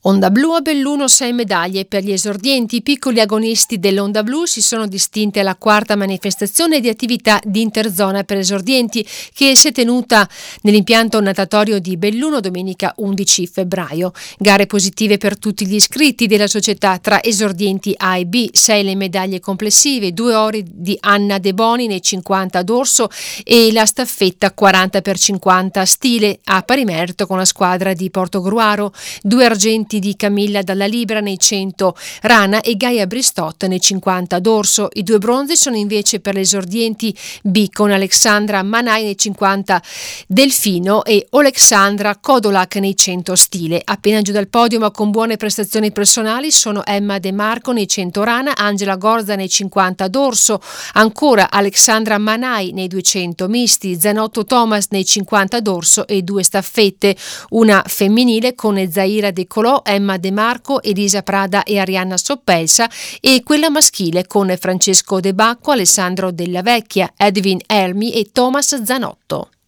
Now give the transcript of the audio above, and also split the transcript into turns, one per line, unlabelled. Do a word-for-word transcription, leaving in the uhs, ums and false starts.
Onda Blu a Belluno, sei medaglie per gli esordienti. I piccoli agonisti dell'Onda Blu si sono distinti alla quarta manifestazione di attività di interzona per esordienti che si è tenuta nell'impianto natatorio di Belluno domenica undici febbraio. Gare positive per tutti gli iscritti della società tra esordienti A e B, sei le medaglie complessive, due ori di Anna De Boni nei cinquanta dorso e la staffetta quaranta per cinquanta stile a pari merito con la squadra di Portogruaro, due argenti di Camilla Dalla Libera nei cento rana e Gaia Bristot nei cinquanta dorso. I due bronzi sono invece per le esordienti B con Alexandra Manai nei cinquanta delfino e Alexandra Kodolak nei cento stile. Appena giù dal podio ma con buone prestazioni personali sono Emma De Marco nei cento rana, Angela Gorza nei cinquanta dorso, ancora Alexandra Manai nei duecento misti, Zanotto Thomas nei cinquanta dorso e due staffette, una femminile con Zaira De Colò, Emma De Marco, Elisa Prada e Arianna Soppelsa e quella maschile con Francesco De Bacco, Alessandro Della Vecchia, Edwin Elmi e Thomas Zanotto.